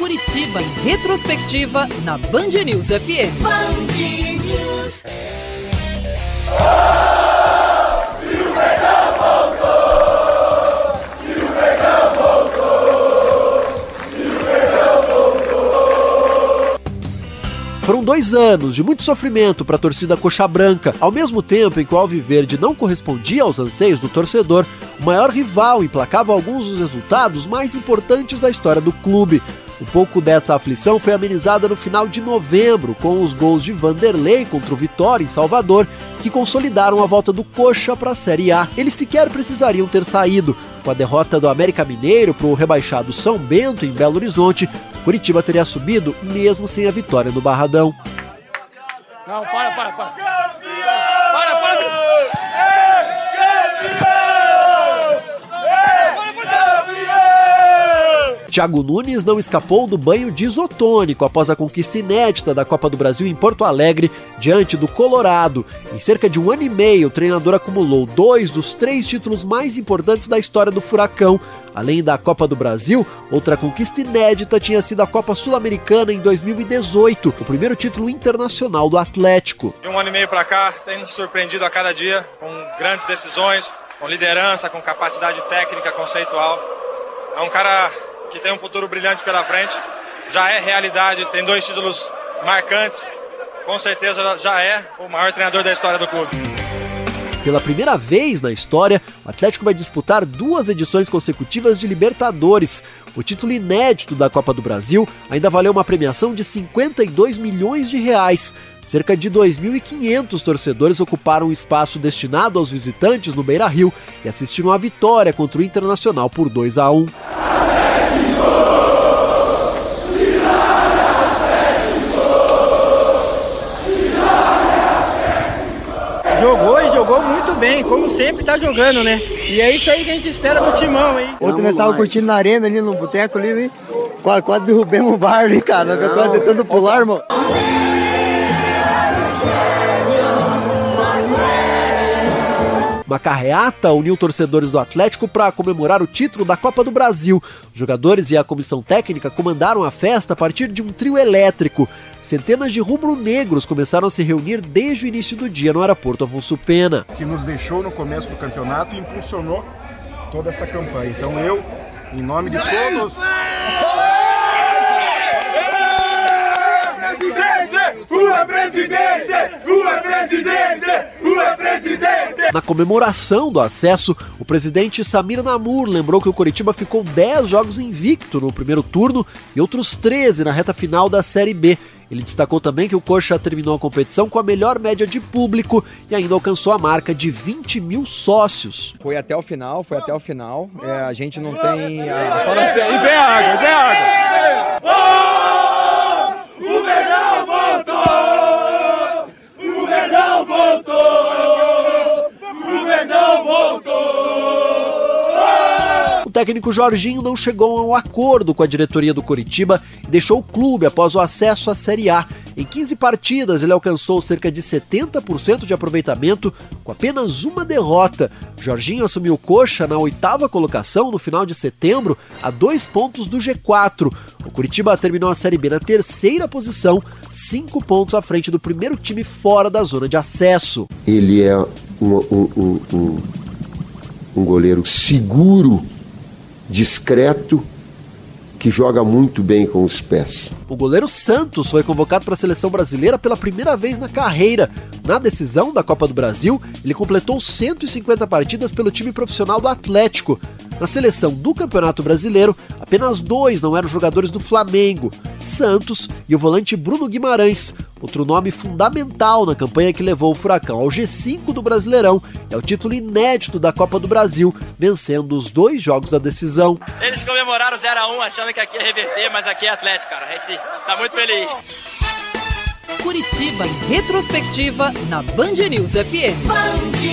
Curitiba em retrospectiva na Band News FM. Band News. Foram 2 anos de muito sofrimento para a torcida coxa branca, ao mesmo tempo em que o Alviverde não correspondia aos anseios do torcedor, o maior rival emplacava alguns dos resultados mais importantes da história do clube. Um pouco dessa aflição foi amenizada no final de novembro, com os gols de Vanderlei contra o Vitória em Salvador, que consolidaram a volta do Coxa para a Série A. Eles sequer precisariam ter saído. Com a derrota do América Mineiro para o rebaixado São Bento em Belo Horizonte, Curitiba teria subido mesmo sem a vitória no Barradão. Não, para. Thiago Nunes não escapou do banho de isotônico após a conquista inédita da Copa do Brasil em Porto Alegre, diante do Colorado. Em cerca de 1 ano e meio, o treinador acumulou 2 dos 3 títulos mais importantes da história do Furacão. Além da Copa do Brasil, outra conquista inédita tinha sido a Copa Sul-Americana em 2018, o primeiro título internacional do Atlético. De 1 ano e meio para cá, tem nos surpreendido a cada dia, com grandes decisões, com liderança, com capacidade técnica, conceitual. É um cara que tem um futuro brilhante pela frente, já é realidade, tem 2 títulos marcantes, com certeza já é o maior treinador da história do clube. Pela primeira vez na história, o Atlético vai disputar 2 edições consecutivas de Libertadores. O título inédito da Copa do Brasil ainda valeu uma premiação de 52 milhões de reais. Cerca de 2.500 torcedores ocuparam o espaço destinado aos visitantes no Beira-Rio e assistiram à vitória contra o Internacional por 2-1. Jogou muito bem, como sempre tá jogando, né? E é isso aí que a gente espera do timão, hein? Ontem nós estávamos curtindo na arena ali no boteco ali, quase derrubamos o bar ali, cara. Nós estamos tentando pular, irmão. Uma carreata uniu torcedores do Atlético para comemorar o título da Copa do Brasil. Os jogadores e a comissão técnica comandaram a festa a partir de um trio elétrico. Centenas de rubro-negros começaram a se reunir desde o início do dia no aeroporto Afonso Pena. Que nos deixou no começo do campeonato e impulsionou toda essa campanha. Então eu, em nome de todos... Na comemoração do acesso, o presidente Samir Namur lembrou que o Coritiba ficou 10 jogos invicto no primeiro turno e outros 13 na reta final da Série B. Ele destacou também que o Coxa terminou a competição com a melhor média de público e ainda alcançou a marca de 20 mil sócios. Foi até o final. A gente não tem... E vem água! O Verdão voltou! O Verdão voltou! O Verdão voltou! O técnico Jorginho não chegou a um acordo com a diretoria do Coritiba e deixou o clube após o acesso à Série A. Em 15 partidas, ele alcançou cerca de 70% de aproveitamento, com apenas uma derrota. Jorginho assumiu o Coxa na 8ª colocação no final de setembro, a 2 pontos do G4. O Coritiba terminou a Série B na 3ª posição, 5 pontos à frente do primeiro time fora da zona de acesso. Ele é um goleiro seguro, discreto, que joga muito bem com os pés. O goleiro Santos foi convocado para a seleção brasileira pela primeira vez na carreira. Na decisão da Copa do Brasil, ele completou 150 partidas pelo time profissional do Atlético. Na seleção do Campeonato Brasileiro, apenas 2 não eram jogadores do Flamengo: Santos e o volante Bruno Guimarães. Outro nome fundamental na campanha que levou o Furacão ao G5 do Brasileirão é o título inédito da Copa do Brasil, vencendo os 2 jogos da decisão. Eles comemoraram 0-1 achando que aqui ia reverter, mas aqui é Atlético, cara. A gente tá muito feliz. Curitiba em retrospectiva na Band News FM.